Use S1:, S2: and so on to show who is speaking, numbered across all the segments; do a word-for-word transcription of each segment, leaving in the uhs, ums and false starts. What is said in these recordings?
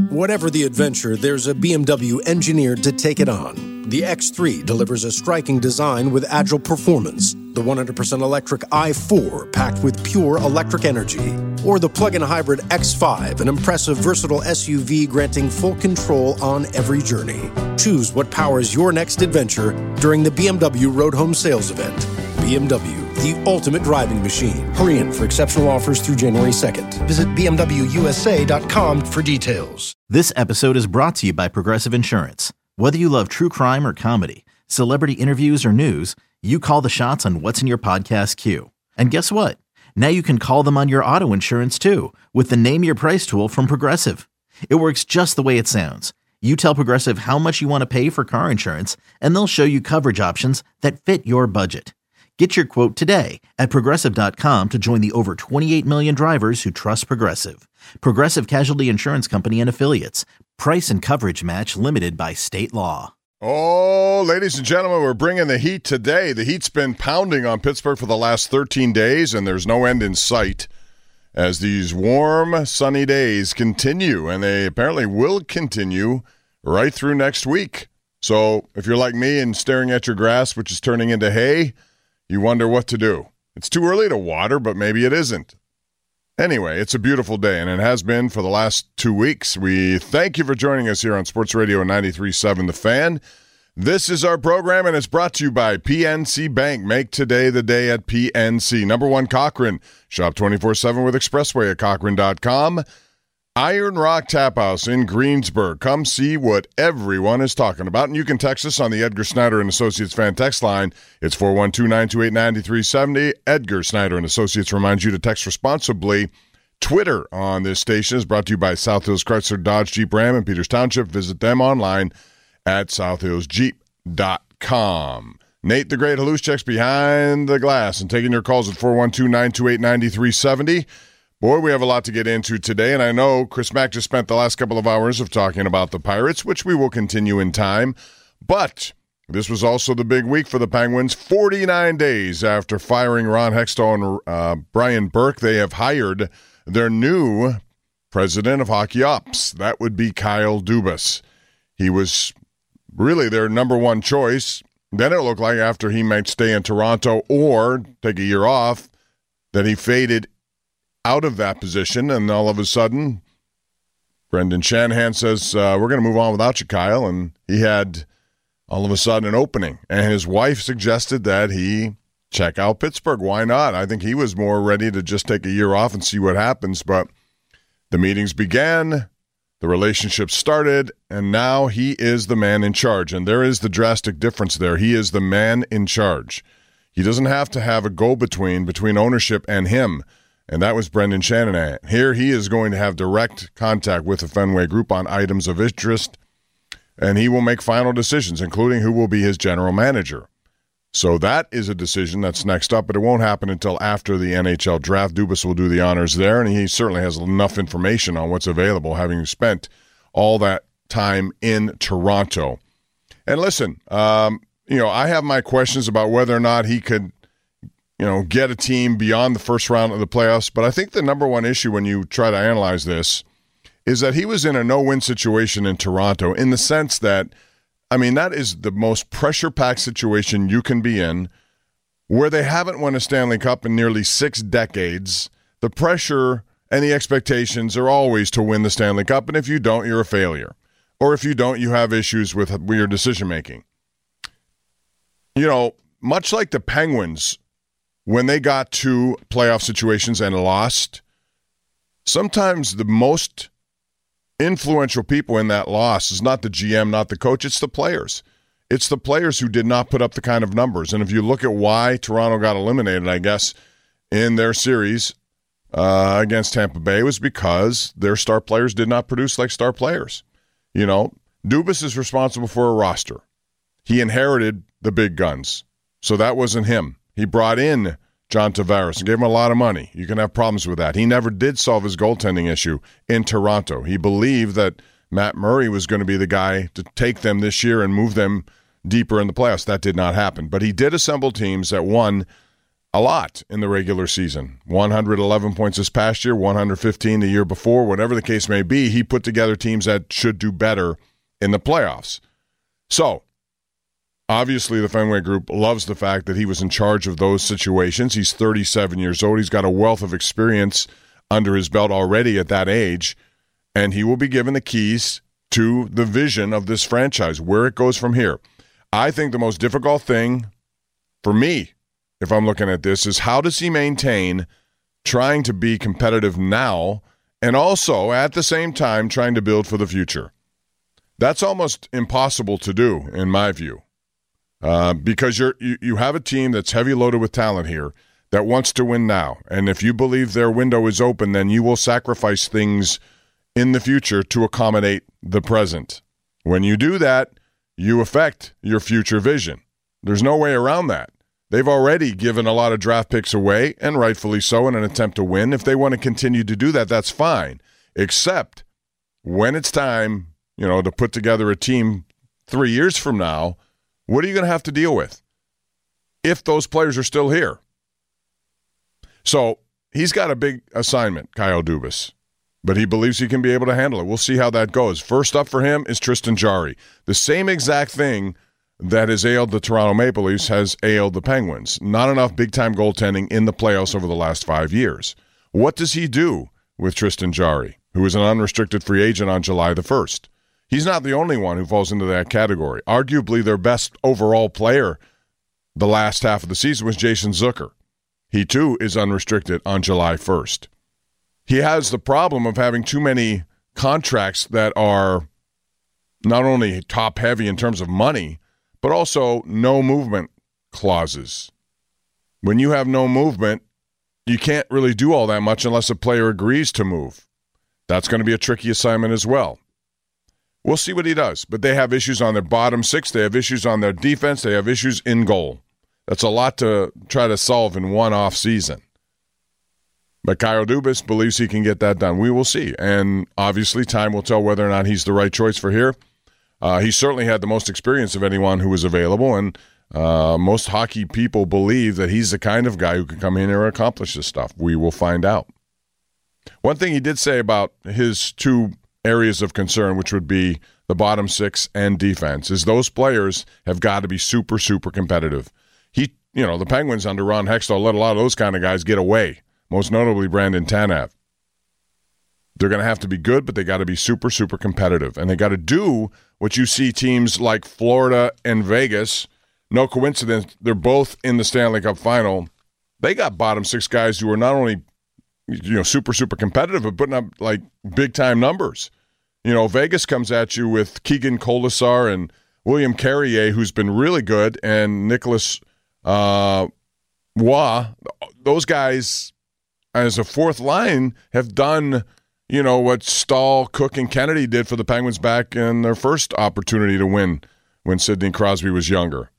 S1: Whatever the adventure, there's a B M W engineered to take it on. The X three delivers a striking design with agile performance. The one hundred percent electric i four, packed with pure electric energy. Or the plug-in hybrid X five, an impressive, versatile S U V granting full control on every journey. Choose what powers your next adventure during the B M W Road Home Sales Event. B M W, the ultimate driving machine. Hurry in for exceptional offers through January second. Visit B M W U S A dot com for details.
S2: This episode is brought to you by Progressive Insurance. Whether you love true crime or comedy, celebrity interviews or news, you call the shots on what's in your podcast queue. And guess what? Now you can call them on your auto insurance too with the Name Your Price tool from Progressive. It works just the way it sounds. You tell Progressive how much you want to pay for car insurance, and they'll show you coverage options that fit your budget. Get your quote today at Progressive dot com to join the over twenty-eight million drivers who trust Progressive. Progressive Casualty Insurance Company and Affiliates. Price and coverage match limited by state law.
S3: Oh, ladies and gentlemen, we're bringing the heat today. The heat's been pounding on Pittsburgh for the last thirteen days, and there's no end in sight as these warm, sunny days continue, and they apparently will continue right through next week. So if you're like me and staring at your grass, which is turning into hay, you wonder what to do. It's too early to water, but maybe it isn't. Anyway, it's a beautiful day, and it has been for the last two weeks. We thank you for joining us here on Sports Radio ninety-three point seven The Fan. This is our program, and it's brought to you by P N C Bank. Make today the day at P N C. Number one, Cochrane. Shop twenty-four seven with Expressway at Cochrane dot com. Iron Rock Tap House in Greensburg. Come see what everyone is talking about. And you can text us on the Edgar Snyder and Associates fan text line. It's four one two, nine two eight, nine three seven zero. Edgar Snyder and Associates reminds you to text responsibly. Twitter on this station is brought to you by South Hills Chrysler Dodge Jeep Ram in Peters Township. Visit them online at south hills jeep dot com. Nate the Great Halous checks behind the glass and taking your calls at four one two, nine two eight, nine three seven zero. Boy, we have a lot to get into today, and I know Chris Mack just spent the last couple of hours of talking about the Pirates, which we will continue in time. But this was also the big week for the Penguins. forty-nine days after firing Ron Hextall and uh, Brian Burke, they have hired their new president of hockey ops. That would be Kyle Dubas. He was really their number one choice. Then it looked like after he might stay in Toronto or take a year off, that he faded out of that position, and all of a sudden, Brendan Shanahan says, uh, we're going to move on without you, Kyle, and he had all of a sudden an opening, and his wife suggested that he check out Pittsburgh. Why not? I think he was more ready to just take a year off and see what happens, but the meetings began, the relationship started, and now he is the man in charge, and there is the drastic difference there. He is the man in charge. He doesn't have to have a go-between between ownership and him. And that was Brendan Shanahan. Here he is going to have direct contact with the Fenway Group on items of interest, and he will make final decisions, including who will be his general manager. So that is a decision that's next up, but it won't happen until after the N H L draft. Dubas will do the honors there, and he certainly has enough information on what's available, having spent all that time in Toronto. And listen, um, you know, I have my questions about whether or not he could you know, get a team beyond the first round of the playoffs. But I think the number one issue when you try to analyze this is that he was in a no-win situation in Toronto in the sense that, I mean, that is the most pressure-packed situation you can be in, where they haven't won a Stanley Cup in nearly six decades. The pressure and the expectations are always to win the Stanley Cup, and if you don't, you're a failure. Or if you don't, you have issues with your decision-making. You know, much like the Penguins, when they got to playoff situations and lost, sometimes the most influential people in that loss is not the G M, not the coach, it's the players. It's the players who did not put up the kind of numbers. And if you look at why Toronto got eliminated, I guess, in their series uh, against Tampa Bay, was because their star players did not produce like star players. You know, Dubas is responsible for a roster. He inherited the big guns, so that wasn't him. He brought in John Tavares and gave him a lot of money. You can have problems with that. He never did solve his goaltending issue in Toronto. He believed that Matt Murray was going to be the guy to take them this year and move them deeper in the playoffs. That did not happen. But he did assemble teams that won a lot in the regular season. one hundred eleven points this past year, one hundred fifteen the year before, whatever the case may be. He put together teams that should do better in the playoffs. So, obviously, the Fenway Group loves the fact that he was in charge of those situations. He's thirty-seven years old. He's got a wealth of experience under his belt already at that age, and he will be given the keys to the vision of this franchise, where it goes from here. I think the most difficult thing for me, if I'm looking at this, is how does he maintain trying to be competitive now and also at the same time trying to build for the future? That's almost impossible to do, in my view, uh, because you're, you, you have a team that's heavy loaded with talent here that wants to win now. And if you believe their window is open, then you will sacrifice things in the future to accommodate the present. When you do that, you affect your future vision. There's no way around that. They've already given a lot of draft picks away, and rightfully so, in an attempt to win. If they want to continue to do that, that's fine. Except when it's time, you know, to put together a team three years from now, what are you going to have to deal with if those players are still here? So he's got a big assignment, Kyle Dubas, but he believes he can be able to handle it. We'll see how that goes. First up for him is Tristan Jarry. The same exact thing that has ailed the Toronto Maple Leafs has ailed the Penguins. Not enough big-time goaltending in the playoffs over the last five years. What does he do with Tristan Jarry, who is an unrestricted free agent on July the first? He's not the only one who falls into that category. Arguably their best overall player the last half of the season was Jason Zucker. He, too, is unrestricted on July first. He has the problem of having too many contracts that are not only top-heavy in terms of money, but also no movement clauses. When you have no movement, you can't really do all that much unless a player agrees to move. That's going to be a tricky assignment as well. We'll see what he does, but they have issues on their bottom six. They have issues on their defense. They have issues in goal. That's a lot to try to solve in one off season. But Kyle Dubas believes he can get that done. We will see. And obviously time will tell whether or not he's the right choice for here. Uh, he certainly had the most experience of anyone who was available, and uh, most hockey people believe that he's the kind of guy who can come in here and accomplish this stuff. We will find out. One thing he did say about his two areas of concern, which would be the bottom six and defense, is those players have got to be super, super competitive. He, you know, the Penguins under Ron Hextall let a lot of those kind of guys get away, most notably Brandon Tanev. They're going to have to be good, but they got to be super, super competitive. And they got to do what you see teams like Florida and Vegas. No coincidence, they're both in the Stanley Cup final. They got bottom six guys who are not only, you know, super, super competitive, but putting up like big-time numbers. You know, Vegas comes at you with Keegan Colasar and William Carrier, who's been really good, and Nicholas uh, Waugh. Those guys, as a fourth line, have done, you know, what Stahl, Cook, and Kennedy did for the Penguins back in their first opportunity to win when Sidney Crosby was younger.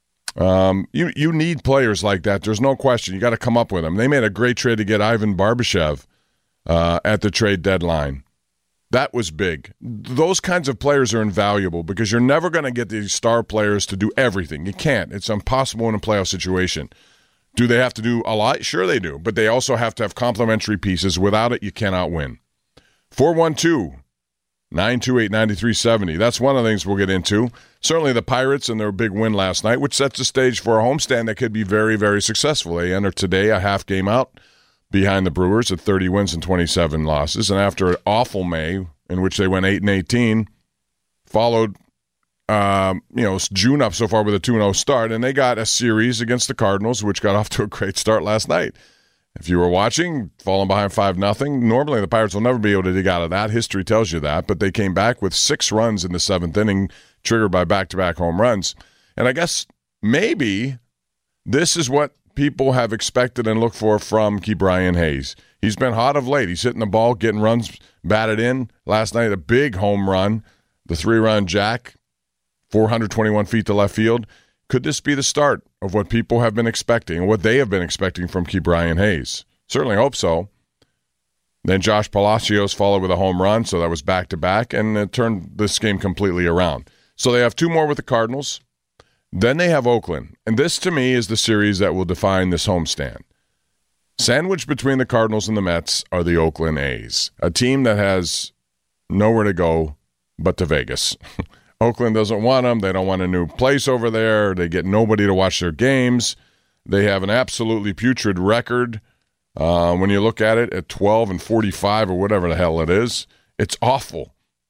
S3: Um, you you need players like that. There's no question. You got to come up with them. They made a great trade to get Ivan Barbashev uh, at the trade deadline. That was big. Those kinds of players are invaluable because you're never going to get these star players to do everything. You can't. It's impossible in a playoff situation. Do they have to do a lot? Sure they do. But they also have to have complementary pieces. Without it, you cannot win. four one two, nine two eight, nine three seven zero. That's one of the things we'll get into. Certainly the Pirates and their big win last night, which sets the stage for a homestand that could be very, very successful. They enter today a half game out behind the Brewers at thirty wins and twenty-seven losses. And after an awful May in which they went eight and eighteen, followed um, you know, June up so far with a two and oh start, and they got a series against the Cardinals, which got off to a great start last night. If you were watching, falling behind five nothing, normally the Pirates will never be able to dig out of that. History tells you that. But they came back with six runs in the seventh inning, triggered by back-to-back home runs. And I guess maybe this is what people have expected and looked for from Ke'Bryan Hayes. He's been hot of late. He's hitting the ball, getting runs batted in. Last night, a big home run, the three-run jack, four hundred twenty-one feet to left field. Could this be the start of what people have been expecting and what they have been expecting from Ke'Bryan Hayes? Certainly hope so. Then Josh Palacios followed with a home run, so that was back-to-back, and it turned this game completely around. So they have two more with the Cardinals. Then they have Oakland. And this, to me, is the series that will define this homestand. Sandwiched between the Cardinals and the Mets are the Oakland A's, a team that has nowhere to go but to Vegas. Oakland doesn't want them. They don't want a new place over there. They get nobody to watch their games. They have an absolutely putrid record. Uh, when you look at it at twelve and forty-five or whatever the hell it is, it's awful.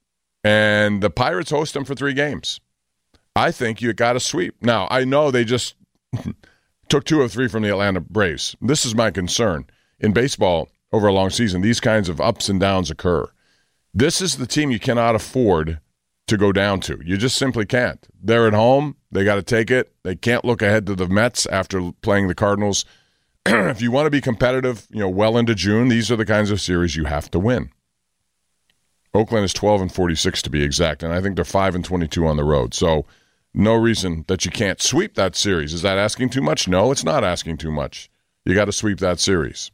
S3: And the Pirates host them for three games. I think you got to sweep. Now, I know they just took two or three from the Atlanta Braves. This is my concern. In baseball, over a long season, these kinds of ups and downs occur. This is the team you cannot afford to go down to. You just simply can't. They're at home. They got to take it. They can't look ahead to the Mets after playing the Cardinals. If you want to be competitive, you know, well into June, these are the kinds of series you have to win. Oakland is twelve and forty-six to be exact, and I think they're five and twenty-two on the road. So no reason that you can't sweep that series. Is that asking too much? No, it's not asking too much. You got to sweep that series.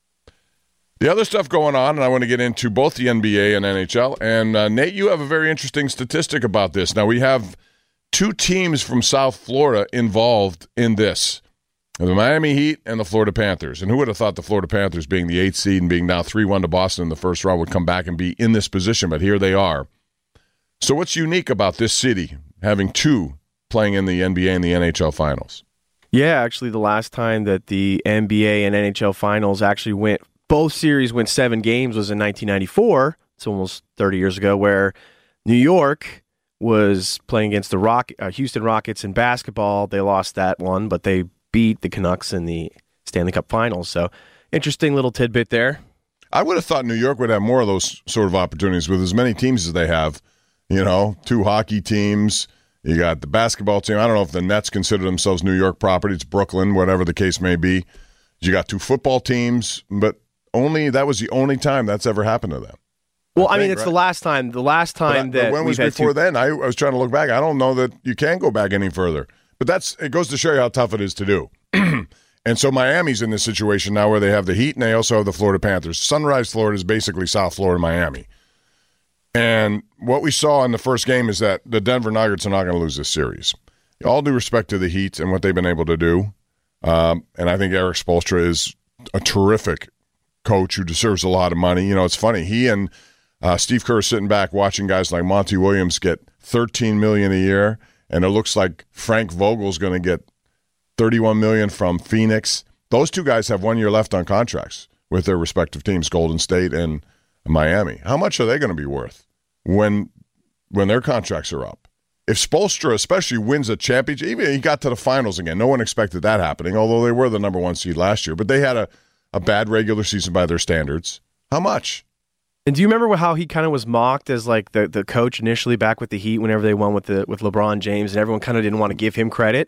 S3: The other stuff going on, and I want to get into both the N B A and N H L, and uh, Nate, you have a very interesting statistic about this. Now, we have two teams from South Florida involved in this. The Miami Heat and the Florida Panthers. And who would have thought the Florida Panthers, being the eighth seed and being now three one to Boston in the first round, would come back and be in this position, but here they are. So what's unique about this city having two playing in the N B A and the N H L finals?
S4: Yeah, actually the last time that the N B A and N H L finals actually went, both series went seven games was in nineteen ninety-four. It's almost thirty years ago, where New York was playing against the Rock, uh, Houston Rockets in basketball. They lost that one, but they beat the Canucks in the Stanley Cup Finals. So interesting little tidbit there.
S3: I would have thought New York would have more of those sort of opportunities with as many teams as they have. You know, two hockey teams. You got the basketball team. I don't know if the Nets consider themselves New York property. It's Brooklyn, whatever the case may be. You got two football teams, but only that was the only time that's ever happened to them.
S4: Well, I, I think, mean, it's right? the last time. The last time
S3: but I,
S4: that
S3: but when was before two- then? I, I was trying to look back. I don't know that you can go back any further. But that's it goes to show you how tough it is to do. And so Miami's in this situation now where they have the Heat and they also have the Florida Panthers. Sunrise, Florida is basically South Florida, Miami. And what we saw in the first game is that the Denver Nuggets are not going to lose this series. All due respect to the Heat and what they've been able to do. Um, and I think Eric Spoelstra is a terrific coach who deserves a lot of money. You know, it's funny. He and uh, Steve Kerr are sitting back watching guys like Monty Williams get thirteen million dollars a year. And it looks like Frank Vogel's going to get thirty-one million dollars from Phoenix. Those two guys have one year left on contracts with their respective teams, Golden State and Miami. How much are they going to be worth when when their contracts are up? If Spoelstra especially wins a championship, even he got to the finals again. No one expected that happening, although they were the number one seed last year. But they had a, a bad regular season by their standards. How much?
S4: And do you remember how he kind of was mocked as like the, the coach initially back with the Heat whenever they won with the with LeBron James, and everyone kind of didn't want to give him credit?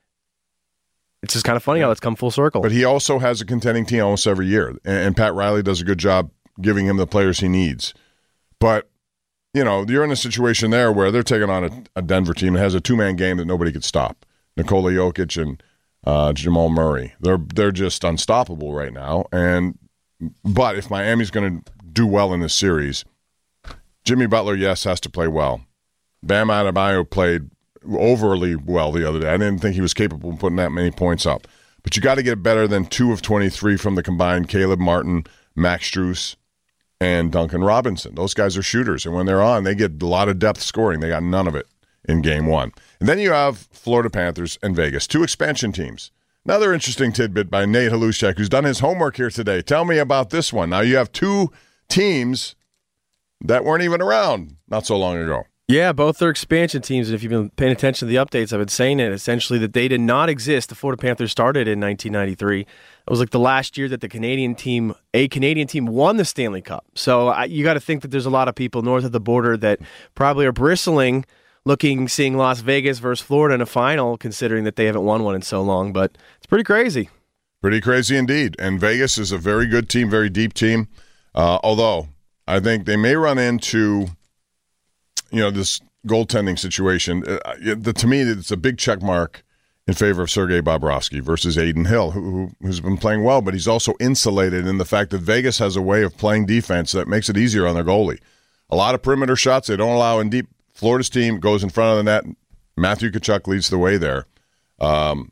S4: It's just kind of funny how it's come full circle.
S3: But he also has a contending team almost every year, and, and Pat Riley does a good job giving him the players he needs. But, you know, you're in a situation there where they're taking on a, a Denver team that has a two-man game that nobody could stop. Nikola Jokic and uh, Jamal Murray. They're they're just unstoppable right now. And but if Miami's going to do well in this series, Jimmy Butler, yes, has to play well. Bam Adebayo played overly well the other day. I didn't think he was capable of putting that many points up. But you got to get better than two of twenty-three from the combined Caleb Martin, Max Strus, and Duncan Robinson. Those guys are shooters, and when they're on, they get a lot of depth scoring. They got none of it in game one. And then you have Florida Panthers and Vegas, two expansion teams. Another interesting tidbit by Nate Halushek, who's done his homework here today. Tell me about this one. Now you have two teams that weren't even around not so long ago.
S4: Yeah, both are expansion teams, and if you've been paying attention to the updates, I've been saying it, essentially that they did not exist. The Florida Panthers started in nineteen ninety-three. It was like the last year that the Canadian team, a Canadian team, won the Stanley Cup. So I, you got to think that there's a lot of people north of the border that probably are bristling, looking, seeing Las Vegas versus Florida in a final, considering that they haven't won one in so long. But it's pretty crazy.
S3: Pretty crazy indeed. And Vegas is a very good team, very deep team. Uh, although I think they may run into, you know, this goaltending situation. Uh, the, to me, it's a big check mark in favor of Sergei Bobrovsky versus Adin Hill, who, who, who's been playing well, but he's also insulated in the fact that Vegas has a way of playing defense that makes it easier on their goalie. A lot of perimeter shots they don't allow in deep. Florida's team goes in front of the net. Matthew Tkachuk leads the way there. Um,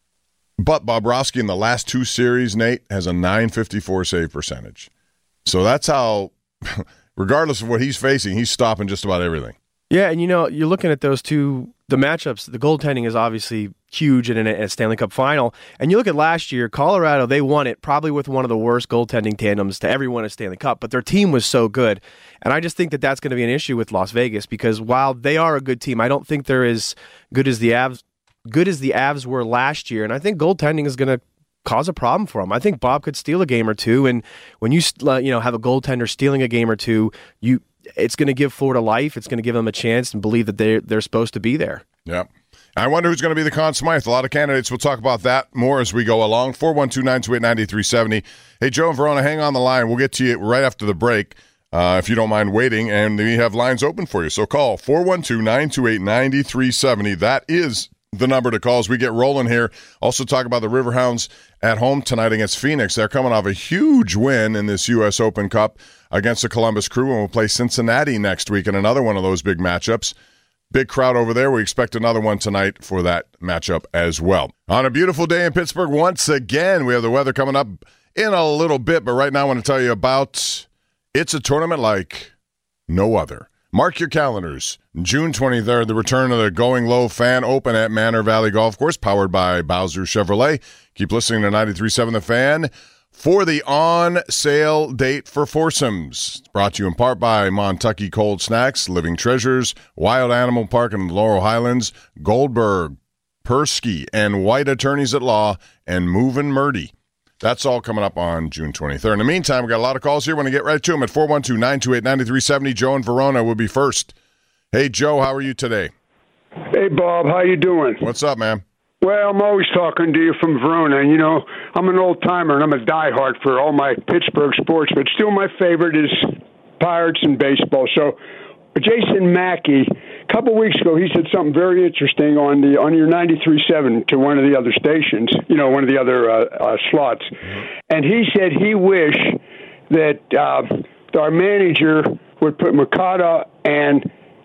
S3: but Bobrovsky in the last two series, Nate, has a nine fifty-four save percentage. So that's how, regardless of what he's facing, he's stopping just about everything.
S4: Yeah, and you know, you're looking at those two, the matchups, the goaltending is obviously huge in a, a Stanley Cup final. And you look at last year, Colorado, they won it probably with one of the worst goaltending tandems to ever win a Stanley Cup, but their team was so good. And I just think that that's going to be an issue with Las Vegas because while they are a good team, I don't think they're as good as the Avs, good as the Avs were last year. And I think goaltending is going to cause a problem for them. I think Bob could steal a game or two. And when you, you know, have a goaltender stealing a game or two, you, it's going to give Florida life. It's going to give them a chance and believe that they're, they're supposed to be there.
S3: Yeah. I wonder who's going to be the Conn Smythe. A lot of candidates. We'll talk about that more as we go along. four one two, nine two eight, nine three seven zero. Hey, Joe and Verona, hang on the line. We'll get to you right after the break, uh, if you don't mind waiting. And we have lines open for you. So call four one two, nine two eight, nine three seven zero. That is the number to call as we get rolling here. Also talk about the Riverhounds at home tonight against Phoenix. They're coming off a huge win in this U S Open Cup against the Columbus Crew, and we'll play Cincinnati next week in another one of those big matchups. Big crowd over there. We expect another one tonight for that matchup as well. On a beautiful day in Pittsburgh, once again, we have the weather coming up in a little bit, but right now I want to tell you about it's a tournament like no other. Mark your calendars. June twenty-third, the return of the Going Low Fan Open at Manor Valley Golf Course, powered by Bowser Chevrolet. Keep listening to ninety-three point seven The Fan for the on-sale date for foursomes. Brought to you in part by Montucky Cold Snacks, Living Treasures, Wild Animal Park in Laurel Highlands, Goldberg, Persky, and White Attorneys at Law, and Movin' Murdy. That's all coming up on June twenty-third. In the meantime, we've got a lot of calls here. Want to get right to them at four one two, nine two eight, nine three seven zero. Joe and Verona will be first. Hey, Joe, how are you today?
S5: Hey, Bob, how you doing?
S3: What's up, man?
S5: Well, I'm always talking to you from Verona, and, you know, I'm an old-timer, and I'm a diehard for all my Pittsburgh sports, but still my favorite is Pirates and baseball. So Jason Mackey, a couple weeks ago, he said something very interesting on the on your ninety-three point seven to one of the other stations, you know, one of the other uh, uh, slots. Mm-hmm. And he said he wished that uh, our manager would put Makata and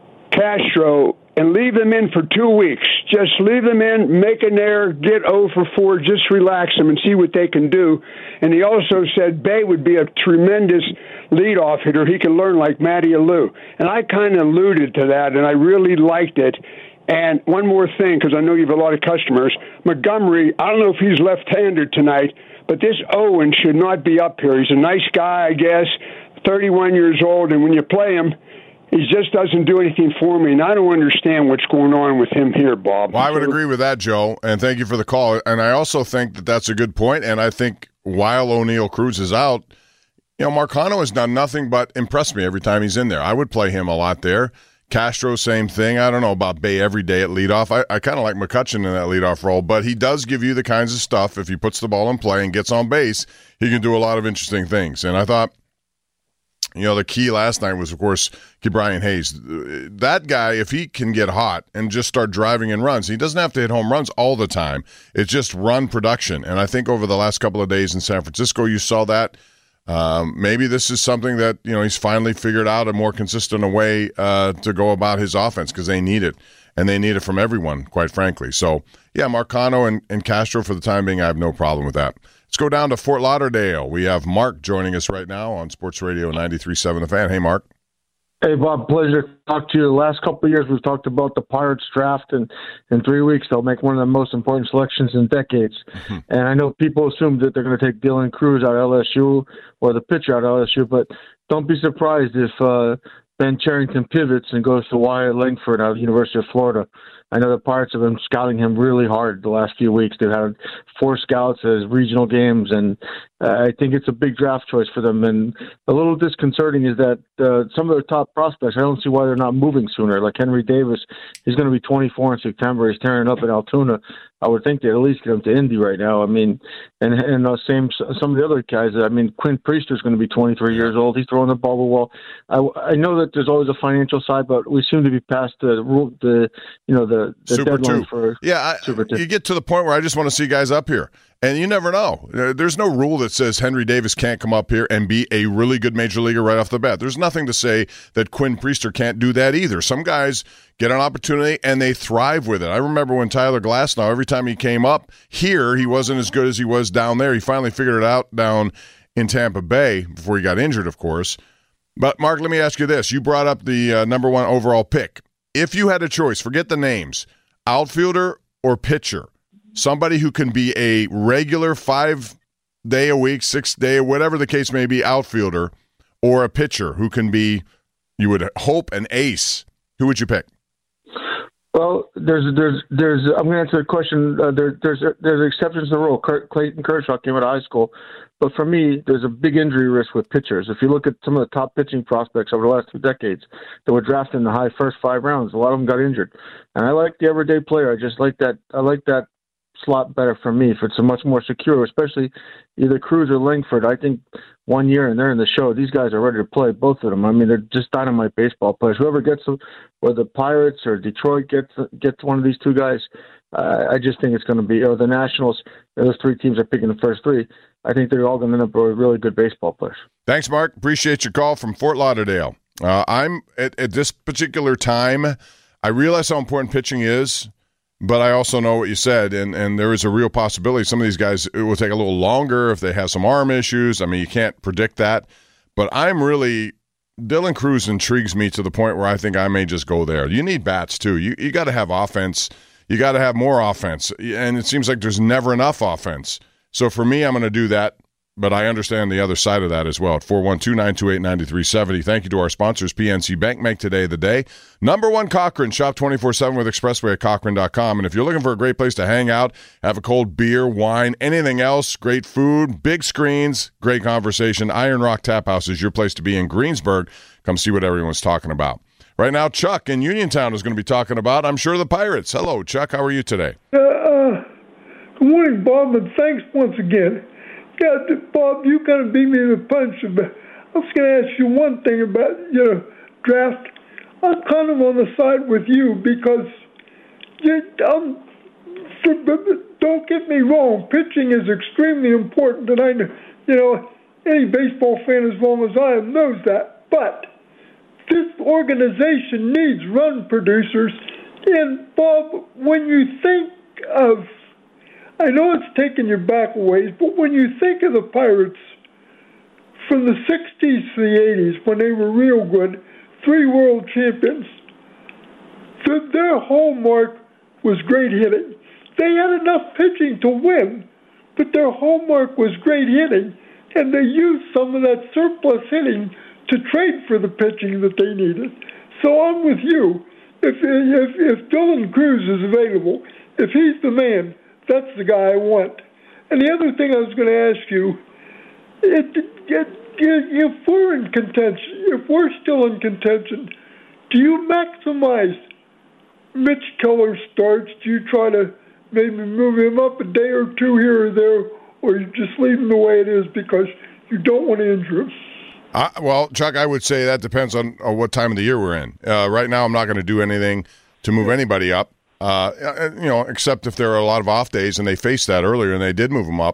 S5: Castro and leave them in for two weeks. Just leave them in, make an error, get oh for four, just relax them and see what they can do. And he also said Bay would be a tremendous leadoff hitter. He can learn like Matty Alou. And I kind of alluded to that, and I really liked it. And one more thing, because I know you have a lot of customers. Montgomery, I don't know if he's left-handed tonight, but this Owen should not be up here. He's a nice guy, I guess, thirty-one years old, and when you play him, he just doesn't do anything for me, and I don't understand what's going on with him here, Bob.
S3: Well, I would agree with that, Joe, and thank you for the call. And I also think that that's a good point, and I think while O'Neill Cruz is out, you know, Marcano has done nothing but impress me every time he's in there. I would play him a lot there. Castro, same thing. I don't know about Bay every day at leadoff. I, I kind of like McCutcheon in that leadoff role, but he does give you the kinds of stuff. If he puts the ball in play and gets on base, he can do a lot of interesting things. And I thought, you know, the key last night was, of course, Brian Hayes. That guy, if he can get hot and just start driving in runs, he doesn't have to hit home runs all the time. It's just run production. And I think over the last couple of days in San Francisco, you saw that. Um, maybe this is something that, you know, he's finally figured out a more consistent way uh, to go about his offense because they need it. And they need it from everyone, quite frankly. So, yeah, Marcano and, and Castro for the time being, I have no problem with that. Let's go down to Fort Lauderdale. We have Mark joining us right now on Sports Radio ninety-three point seven The Fan. Hey, Mark.
S6: Hey, Bob. Pleasure to talk to you. The last couple of years, we've talked about the Pirates draft, and in three weeks, they'll make one of the most important selections in decades. Mm-hmm. And I know people assume that they're going to take Dylan Cruz out of L S U or the pitcher out of L S U, but don't be surprised if uh, Ben Cherington pivots and goes to Wyatt Langford out of the University of Florida. I know the Pirates have been scouting him really hard the last few weeks. They've had four scouts at regional games, and uh, I think it's a big draft choice for them. And a little disconcerting is that uh, some of their top prospects, I don't see why they're not moving sooner. Like Henry Davis, he's going to be twenty-four in September. He's tearing up at Altoona. I would think they'd at least get him to Indy right now. I mean, and and uh, same some of the other guys. I mean, Quinn Priester's going to be twenty-three years old. He's throwing the ball well. I, I know that there's always a financial side, but we seem to be past the the you know the the, the
S3: Super
S6: deadline
S3: two.
S6: for
S3: yeah, I,
S6: Super two.
S3: You get to the point where I just want to see guys up here. And you never know. There's no rule that says Henry Davis can't come up here and be a really good major leaguer right off the bat. There's nothing to say that Quinn Priester can't do that either. Some guys get an opportunity and they thrive with it. I remember when Tyler Glasnow, every time he came up here, he wasn't as good as he was down there. He finally figured it out down in Tampa Bay before he got injured, of course. But, Mark, let me ask you this. You brought up the uh, number one overall pick. If you had a choice, forget the names, outfielder or pitcher, somebody who can be a regular five-day-a-week, six-day, whatever the case may be, outfielder, or a pitcher who can be, you would hope, an ace, who would you pick?
S6: Well, there's, there's, there's. I'm going to answer the question. Uh, there, there's, there's exceptions to the rule. Cur- Clayton Kershaw came out of high school, but for me, there's a big injury risk with pitchers. If you look at some of the top pitching prospects over the last two decades that were drafted in the high first five rounds, a lot of them got injured. And I like the everyday player. I just like that. I like that slot better for me. If it's a much more secure, especially either Cruz or Langford. I think one year and they're in the show. These guys are ready to play, both of them. I mean, they're just dynamite baseball players. Whoever gets them, whether the Pirates or Detroit gets gets one of these two guys, uh, I just think it's going to be, or the Nationals, those three teams are picking the first three. I think they're all going to end up with really good baseball players.
S3: Thanks, Mark. Appreciate your call from Fort Lauderdale. Uh, I'm at, at this particular time, I realize how important pitching is, but I also know what you said, and, and there is a real possibility some of these guys, it will take a little longer if they have some arm issues. I mean, you can't predict that. But I'm really – Dylan Cruz intrigues me to the point where I think I may just go there. You need bats, too. You you got to have offense. You got to have more offense. And it seems like there's never enough offense. So for me, I'm going to do that. But I understand the other side of that as well at four one two, nine two eight, nine three seven zero. Thank you to our sponsors, P N C Bank. Make today the day. Number one, Cochran. Shop twenty-four seven with Expressway at Cochran dot com. And if you're looking for a great place to hang out, have a cold beer, wine, anything else, great food, big screens, great conversation, Iron Rock Tap House is your place to be in Greensburg. Come see what everyone's talking about. Right now, Chuck in Uniontown is going to be talking about, I'm sure, the Pirates. Hello, Chuck. How are you today?
S7: Uh, uh, good morning, Bob, and thanks once again. Yeah, Bob, you kind of beat me to the punch. But I was going to ask you one thing about your draft. I'm kind of on the side with you because you, um, for, don't get me wrong, pitching is extremely important, and I, you know, any baseball fan as long as I am knows that. But this organization needs run producers, and Bob, when you think of I know it's taken your back a ways, but when you think of the Pirates from the sixties to the eighties, when they were real good, three world champions, the, their hallmark was great hitting. They had enough pitching to win, but their hallmark was great hitting, and they used some of that surplus hitting to trade for the pitching that they needed. So I'm with you. If, if, if Dylan Cruz is available, if he's the man, that's the guy I want. And the other thing I was going to ask you, it, it, if we're in contention, if we're still in contention, do you maximize Mitch Keller's starts? Do you try to maybe move him up a day or two here or there, or you just leave him the way it is because you don't want to injure him?
S3: Uh, well, Chuck, I would say that depends on, on what time of the year we're in. Uh, right now, I'm not going to do anything to move anybody up. Uh, you know, except if there are a lot of off days, and they faced that earlier, and they did move him up.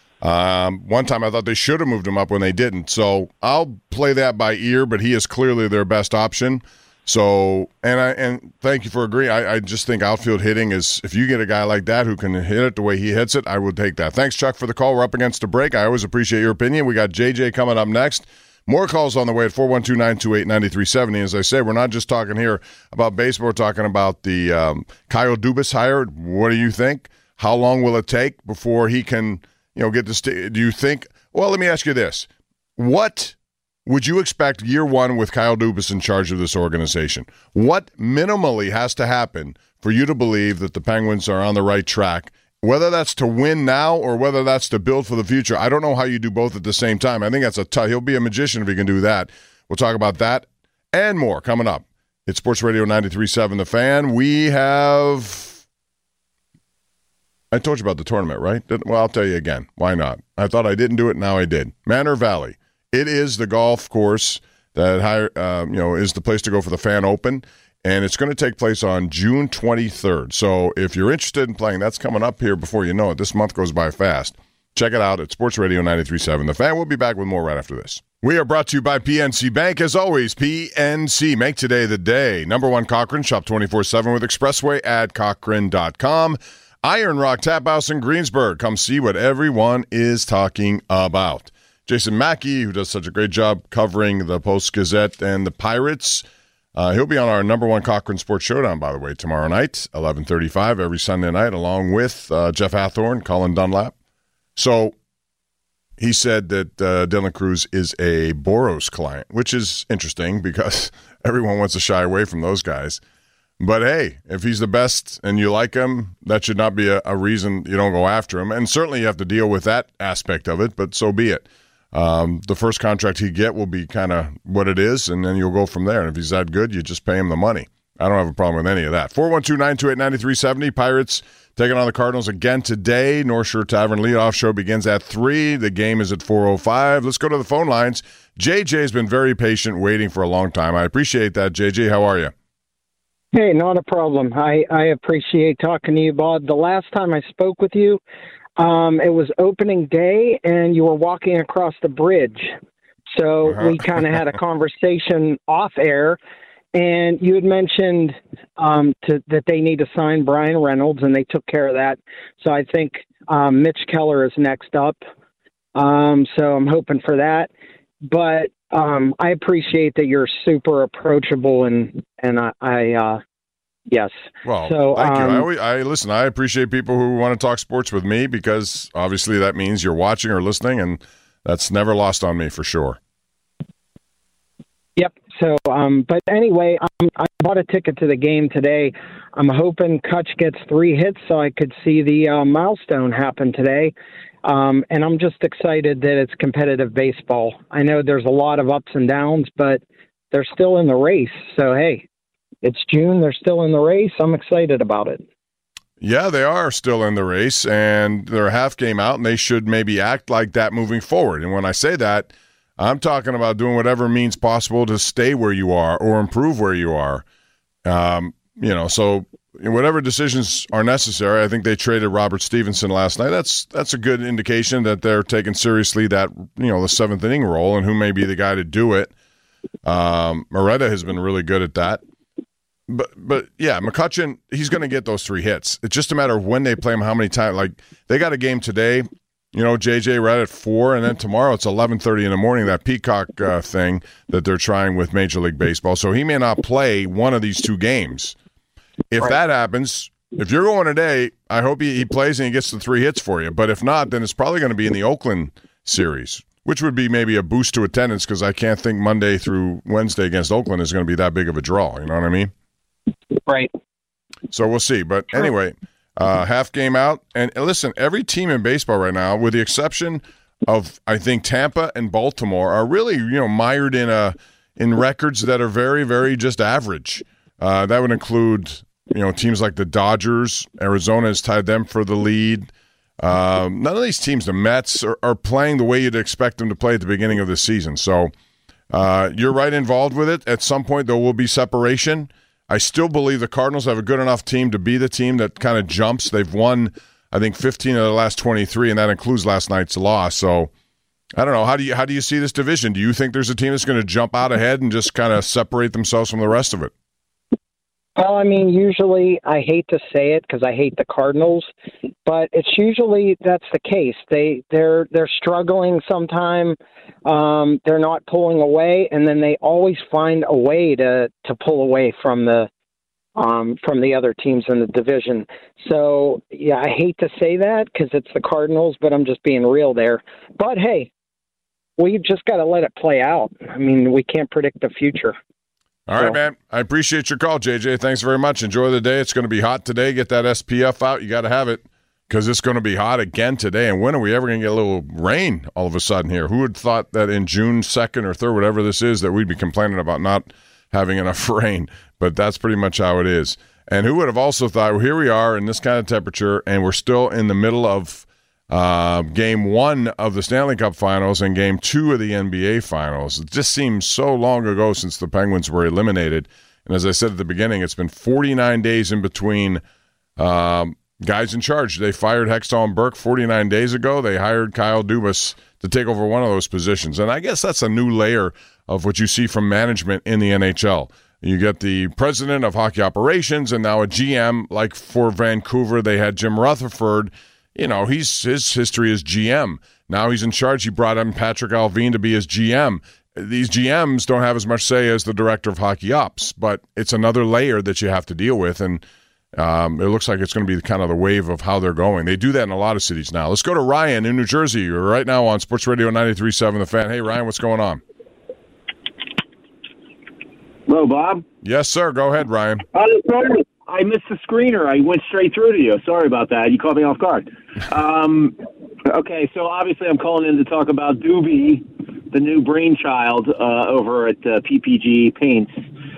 S3: Um, one time I thought they should have moved him up when they didn't. So I'll play that by ear, but he is clearly their best option. So, and I and thank you for agreeing. I, I just think outfield hitting is, if you get a guy like that who can hit it the way he hits it, I would take that. Thanks, Chuck, for the call. We're up against a break. I always appreciate your opinion. We got J J coming up next. More calls on the way at four one two, nine two eight, nine three seven zero. As I say, we're not just talking here about baseball. We're talking about the um, Kyle Dubas hire. What do you think? How long will it take before he can, you know, get this? St- do you think? Well, let me ask you this: what would you expect year one with Kyle Dubas in charge of this organization? What minimally has to happen for you to believe that the Penguins are on the right track? Whether that's to win now or whether that's to build for the future, I don't know how you do both at the same time. I think that's a tough. He'll be a magician if he can do that. We'll talk about that and more coming up. It's Sports Radio ninety-three point seven The Fan. We have – I told you about the tournament, right? Well, I'll tell you again. Why not? I thought I didn't do it. Now I did. Manor Valley. It is the golf course that uh, you know is the place to go for the Fan Open. and it's going to take place on June twenty-third. So if you're interested in playing, that's coming up here before you know it. This month goes by fast. Check it out at Sports Radio ninety-three point seven. The Fan will be back with more right after this. We are brought to you by P N C Bank. As always, P N C. Make today the day. Number one Cochrane. Shop twenty-four seven with Expressway at Cochrane dot com. Iron Rock Tap House in Greensburg. Come see what everyone is talking about. Jason Mackey, who does such a great job covering the Post-Gazette and the Pirates, uh, he'll be on our number one Cochrane Sports Showdown, by the way, tomorrow night, eleven thirty-five every Sunday night, along with uh, Jeff Hathorn, Colin Dunlap. So he said that uh, Dylan Cruz is a Boros client, which is interesting because everyone wants to shy away from those guys. But, hey, if he's the best and you like him, that should not be a, a reason you don't go after him. And certainly you have to deal with that aspect of it, but so be it. Um, the first contract he get will be kind of what it is, and then you'll go from there. And if he's that good, you just pay him the money. I don't have a problem with any of that. four one two, nine two eight, nine three seven zero. Pirates taking on the Cardinals again today. North Shore Tavern leadoff show begins at three. The game is at four oh five. Let's go to the phone lines. J J's been very patient, waiting for a long time. I appreciate that. J J, how are you?
S8: Hey, not a problem. I, I appreciate talking to you, Bob. The last time I spoke with you, um, it was opening day, and you were walking across the bridge. So uh-huh. we kind of had a conversation off air. And you had mentioned um, to, that they need to sign Brian Reynolds, and they took care of that. So I think um, Mitch Keller is next up. Um, so I'm hoping for that. But um, I appreciate that you're super approachable, and and I, I uh, yes.
S3: Well,
S8: so,
S3: thank
S8: um,
S3: you. I, always, I listen. I appreciate people who want to talk sports with me because obviously that means you're watching or listening, and that's never lost on me for sure.
S8: Yep. So, um, but anyway, um, I bought a ticket to the game today. I'm hoping Kutch gets three hits so I could see the uh, milestone happen today. Um, and I'm just excited that it's competitive baseball. I know there's a lot of ups and downs, but they're still in the race. So, hey, it's June. They're still in the race. I'm excited about it.
S3: Yeah, they are still in the race, and they're a half game out, and they should maybe act like that moving forward. And when I say that, I'm talking about doing whatever means possible to stay where you are or improve where you are. Um, you know, so whatever decisions are necessary. I think they traded Robert Stevenson last night. That's that's a good indication that they're taking seriously that, you know, the seventh inning role and who may be the guy to do it. Um, Moreta has been really good at that. But, but yeah, McCutchen, he's going to get those three hits. It's just a matter of when they play him, how many times. Like, they got a game today. You know, J J, right at four, and then tomorrow it's eleven thirty in the morning, that Peacock uh, thing that they're trying with Major League Baseball. So he may not play one of these two games. If right. that happens, if you're going today, I hope he, he plays and he gets the three hits for you. But if not, then it's probably going to be in the Oakland series, which would be maybe a boost to attendance because I can't think Monday through Wednesday against Oakland is going to be that big of a draw. You know what I mean?
S8: Right.
S3: So we'll see. But anyway, uh, half game out. And listen, every team in baseball right now, with the exception of, I think, Tampa and Baltimore, are really, you know, mired in a in records that are very, very just average. Uh, that would include, you know, teams like the Dodgers. Arizona has tied them for the lead. Um, none of these teams, the Mets, are, are playing the way you'd expect them to play at the beginning of the season. So uh, you're right involved with it. At some point, there will be separation. I still believe the Cardinals have a good enough team to be the team that kind of jumps. They've won, I think, fifteen of the last twenty-three, and that includes last night's loss. So I don't know. How do you how do you see this division? Do you think there's a team that's going to jump out ahead and just kind of separate themselves from the rest of it?
S8: Well, I mean, usually I hate to say it because I hate the Cardinals, but it's usually that's the case. They they're they're struggling sometime. Um, they're not pulling away, and then they always find a way to, to pull away from the um, from the other teams in the division. So yeah, I hate to say that because it's the Cardinals, but I'm just being real there. But hey, we just got to let it play out. I mean, we can't predict the future.
S3: All right, man. I appreciate your call, J J. Thanks very much. Enjoy the day. It's going to be hot today. Get that S P F out. You got to have it because it's going to be hot again today. And when are we ever going to get a little rain all of a sudden here? Who would thought that in June second or third, whatever this is, that we'd be complaining about not having enough rain? But that's pretty much how it is. And who would have also thought, well, here we are in this kind of temperature, and we're still in the middle of uh, game one of the Stanley Cup Finals and game two of the N B A Finals. It just seems so long ago since the Penguins were eliminated And as I said at the beginning, it's been forty-nine days in between um, guys in charge. They fired Hextall and Burke forty-nine days ago. They hired Kyle Dubas to take over one of those positions. And I guess that's a new layer of what you see from management in the N H L. You get the president of hockey operations and now a G M. Like for Vancouver, they had Jim Rutherford. You know, he's his history is G M. Now he's in charge. He brought in Patrick Alvin to be his G M. These G Ms don't have as much say as the director of hockey ops, but it's another layer that you have to deal with, and um, it looks like it's going to be kind of the wave of how they're going. They do that in a lot of cities now. Let's go to Ryan in New Jersey. You're right now on Sports Radio ninety-three point seven The Fan. Hey, Ryan, what's going on?
S9: Hello, Bob.
S3: Yes, sir. Go ahead, Ryan.
S9: Uh, sorry, I missed the screener. I went straight through to you. Sorry about that. You caught me off guard. Um, okay, so obviously I'm calling in to talk about Doobie, the new brainchild uh, over at uh, P P G Paints.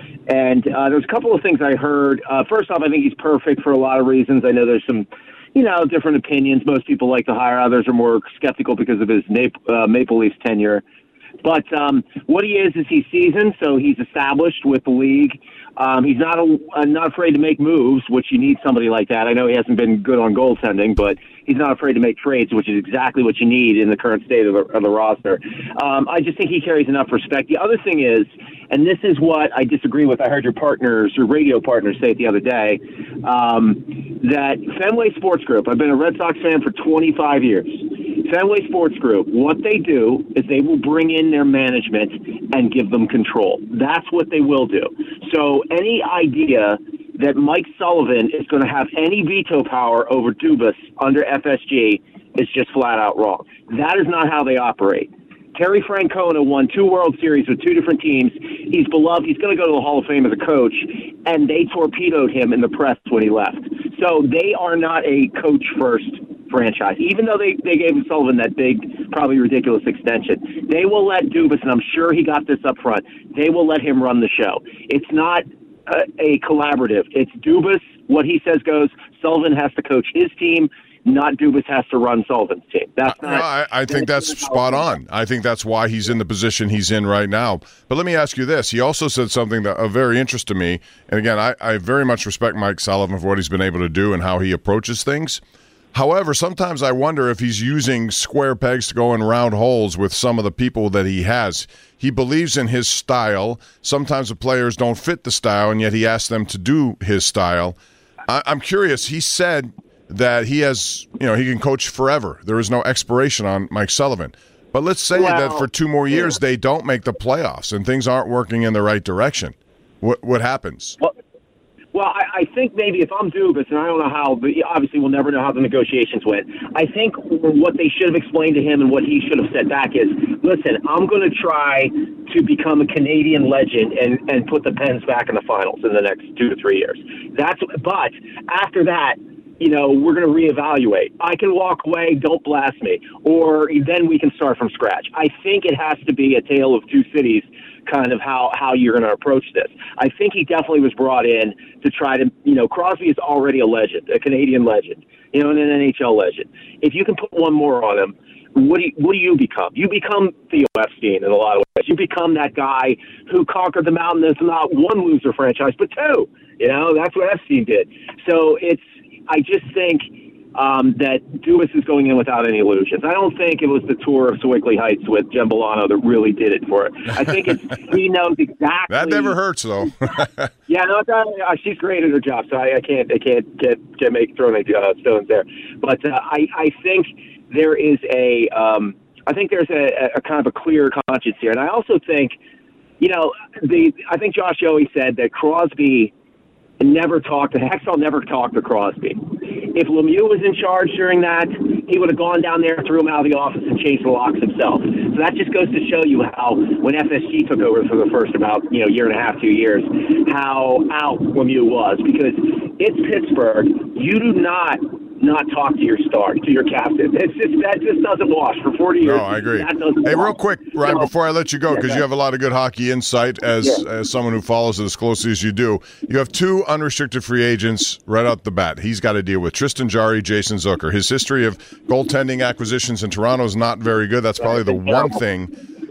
S9: And uh, there's a couple of things I heard. Uh, first off, I think he's perfect for a lot of reasons. I know there's some, you know, different opinions. Most people like to hire. Others are more skeptical because of his Nap- uh, Maple Leafs tenure. But um, what he is is he's seasoned, so he's established with the league. Um, he's not a, uh, not afraid to make moves, which you need somebody like that. I know he hasn't been good on goaltending, but he's not afraid to make trades, which is exactly what you need in the current state of the, of the roster. Um, I just think he carries enough respect. The other thing is, and this is what I disagree with, I heard your partners, your radio partners say it the other day, um, that Fenway Sports Group, I've been a Red Sox fan for twenty-five years. Fenway Sports Group, what they do is they will bring in their management and give them control. That's what they will do. So any idea that Mike Sullivan is going to have any veto power over Dubas under F S G is just flat out wrong. That is not how they operate. Terry Francona won two World Series with two different teams. He's beloved. He's going to go to the Hall of Fame as a coach, and they torpedoed him in the press when he left. So they are not a coach-first franchise, even though they, they gave Sullivan that big, probably ridiculous extension. They will let Dubas, and I'm sure he got this up front, they will let him run the show. It's not a, a collaborative. It's Dubas, what he says goes. Sullivan has to coach his team. Not Dubas has to run Sullivan's team. That's not.
S3: No, I, I think that's spot on. I think that's why he's in the position he's in right now. But let me ask you this. He also said something that of very interest to me. And again, I, I very much respect Mike Sullivan for what he's been able to do and how he approaches things. However, sometimes I wonder if he's using square pegs to go in round holes with some of the people that he has. He believes in his style. Sometimes the players don't fit the style, and yet he asks them to do his style. I, I'm curious. He said that he has, you know, he can coach forever. There is no expiration on Mike Sullivan. But let's say well, that for two more years yeah. they don't make the playoffs and things aren't working in the right direction. What what happens?
S9: Well, well I, I think maybe if I'm Dubas, and I don't know how, but obviously we'll never know how the negotiations went. I think what they should have explained to him and what he should have said back is, listen, I'm going to try to become a Canadian legend and, and put the Pens back in the finals in the next two to three years. That's but after that, you know, we're going to reevaluate. I can walk away, don't blast me, or then we can start from scratch. I think it has to be a tale of two cities, kind of how, how you're going to approach this. I think he definitely was brought in to try to, you know, Crosby is already a legend, a Canadian legend, you know, and an N H L legend. If you can put one more on him, what do you, what do you become? You become Theo Epstein in a lot of ways. You become that guy who conquered the mountain as not one loser franchise, but two. You know, that's what Epstein did. So it's, I just think um, that Dubas is going in without any illusions. I don't think it was the tour of Sewickley Heights with Gembolano that really did it for it. I think it's he knows exactly.
S3: That never hurts, though.
S9: yeah, no, that, uh, she's great at her job, so I, I can't, I can't get, can't make throw any uh, stones there. But uh, I, I think there is a, um, I think there's a, a kind of a clear conscience here, and I also think, you know, the I think Josh Yohe said that Crosby never talked to Hextall, never talked to Crosby. If Lemieux was in charge during that, he would have gone down there, threw him out of the office, and changed the locks himself. So that just goes to show you how, when F S G took over for the first about you know year and a half, two years, how out Lemieux was. Because it's Pittsburgh. You do not not talk to your star, to your captain. It's just that just doesn't wash for forty years.
S3: No, I agree.
S9: That doesn't
S3: hey,
S9: wash.
S3: real quick, Ryan,
S9: so,
S3: before I let you go, because yeah, you have a lot of good hockey insight as
S9: yeah.
S3: as someone who follows it as closely as you do. You have two unrestricted free agents right out the bat. He's got to deal with Tristan Jarry, Jason Zucker. His history of goaltending acquisitions in Toronto is not very good. That's probably the one thing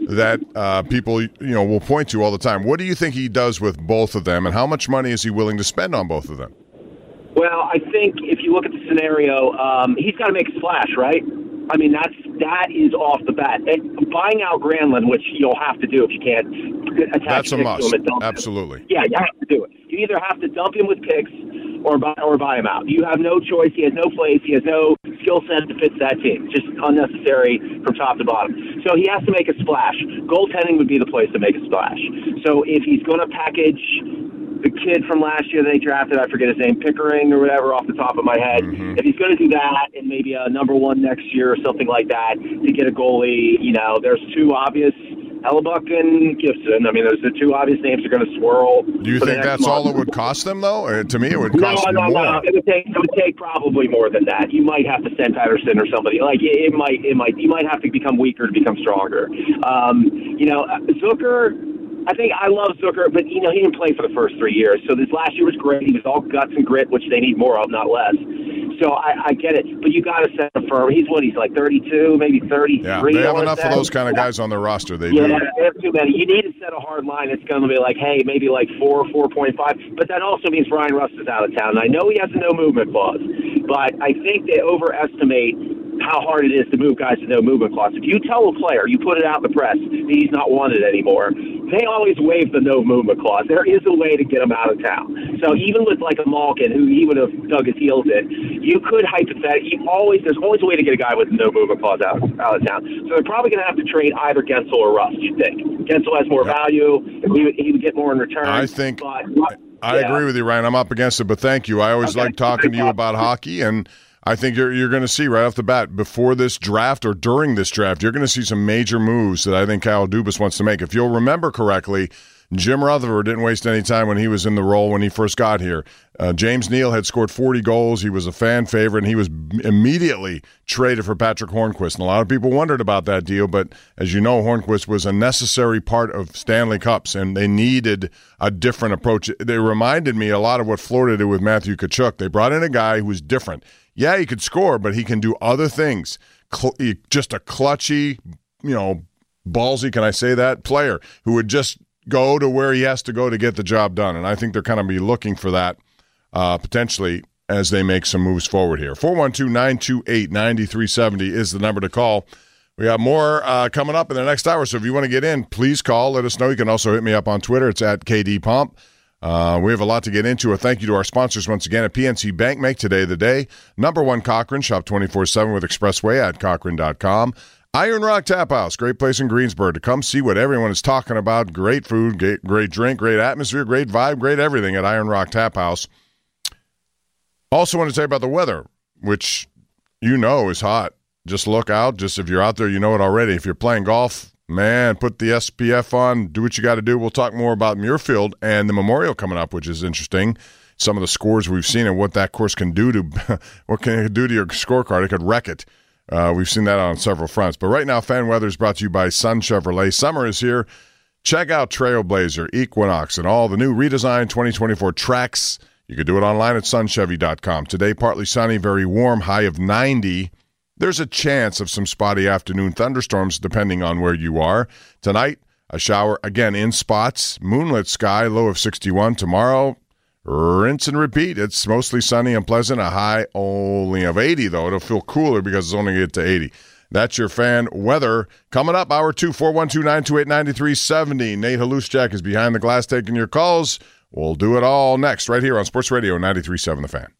S3: that uh, people you know will point to all the time. What do you think he does with both of them, and how much money is he willing to spend on both of them?
S9: Well, I think if you look at the scenario, um, he's got to make a splash, right? I mean, that's that is off the bat. And buying out Granlund, which you'll have to do if you can't attach
S3: that's a must.
S9: to him and dump
S3: Absolutely.
S9: him. Yeah, you have to do it. You either have to dump him with picks or buy or buy him out. You have no choice. He has no place. He has no skill set to fit that team. Just unnecessary from top to bottom. So he has to make a splash. Goaltending would be the place to make a splash. So if he's going to package the kid from last year they drafted, I forget his name, Pickering or whatever off the top of my head. Mm-hmm. If he's going to do that and maybe a number one next year or something like that to get a goalie, you know, there's two obvious, Hellebuck and Gibson. I mean, those the two obvious names are going to swirl.
S3: Do you think that's
S9: month.
S3: all it would cost them, though? Uh, to me, it would cost
S9: no, no,
S3: more.
S9: No, it would take it would take probably more than that. You might have to send Patterson or somebody. Like it, it might, it might. You might have to become weaker to become stronger. Um, you know, Zucker. I think I love Zucker, but, you know, he didn't play for the first three years. So this last year was great. He was all guts and grit, which they need more of, not less. So I, I get it. But you got to set him firm. He's what? He's like thirty-two, maybe thirty-three.
S3: Yeah, they have enough of those kind of guys on their roster. They
S9: yeah,
S3: do.
S9: Yeah, they have too many. You need to set a hard line. It's going to be like, hey, maybe like four, four point five. But that also means Brian Rust is out of town. And I know he has a no-movement clause, but I think they overestimate how hard it is to move guys to no movement clause. If you tell a player, you put it out in the press, that he's not wanted anymore, they always waive the no movement clause. There is a way to get him out of town. So even with like a Malkin, who he would have dug his heels in, you could hypothetically, you always, there's always a way to get a guy with no movement clause out, out of town. So they're probably going to have to trade either Gensel or Rust, you think. Gensel has more
S3: yeah.
S9: value, and he would, he would get more in return.
S3: I think,
S9: but,
S3: I
S9: yeah.
S3: agree with you, Ryan. I'm up against it, but thank you. I always
S9: okay.
S3: like talking to you about hockey, and I think you're you're going to see right off the bat, before this draft or during this draft, you're going to see some major moves that I think Kyle Dubas wants to make. If you'll remember correctly, Jim Rutherford didn't waste any time when he was in the role when he first got here. Uh, James Neal had scored forty goals. He was a fan favorite, and he was immediately traded for Patrick Hornquist. And a lot of people wondered about that deal, but as you know, Hornquist was a necessary part of Stanley Cups, and they needed a different approach. They reminded me a lot of what Florida did with Matthew Tkachuk. They brought in a guy who was different. Yeah, he could score, but he can do other things. Cl- just a clutchy, you know, ballsy, can I say that, player who would just go to where he has to go to get the job done. And I think they're kind of be looking for that uh, potentially as they make some moves forward here. four one two, nine two eight, nine three seven zero is the number to call. We got more uh, coming up in the next hour, so if you want to get in, please call. Let us know. You can also hit me up on Twitter. It's at K D Pomp. Uh, we have a lot to get into. A thank you to our sponsors once again at P N C Bank. Make today the day. Number one Cochrane. Shop twenty-four seven with Expressway at Cochrane dot com. Iron Rock Tap House. Great place in Greensboro to come see what everyone is talking about. Great food, great, great drink, great atmosphere, great vibe, great everything at Iron Rock Tap House. Also want to tell you about the weather, which you know is hot. Just look out. Just if you're out there, you know it already. If you're playing golf, man, put the S P F on, do what you got to do. We'll talk more about Muirfield and the Memorial coming up, which is interesting. Some of the scores we've seen and what that course can do to what can it do to your scorecard. It could wreck it. Uh, we've seen that on several fronts. But right now, Fan Weather is brought to you by Sun Chevrolet. Summer is here. Check out Trailblazer, Equinox, and all the new redesigned twenty twenty-four Trax. You can do it online at sun chevy dot com. Today, partly sunny, very warm, high of ninety. There's a chance of some spotty afternoon thunderstorms depending on where you are. Tonight, a shower, again, in spots. Moonlit sky, low of sixty-one. Tomorrow, rinse and repeat. It's mostly sunny and pleasant. A high only of eighty, though. It'll feel cooler because it's only get to eighty. That's your Fan Weather. Coming up, hour two, four one two, nine two eight, nine three seven zero. Nate Haluschak is behind the glass taking your calls. We'll do it all next right here on Sports Radio ninety-three point seven The Fan.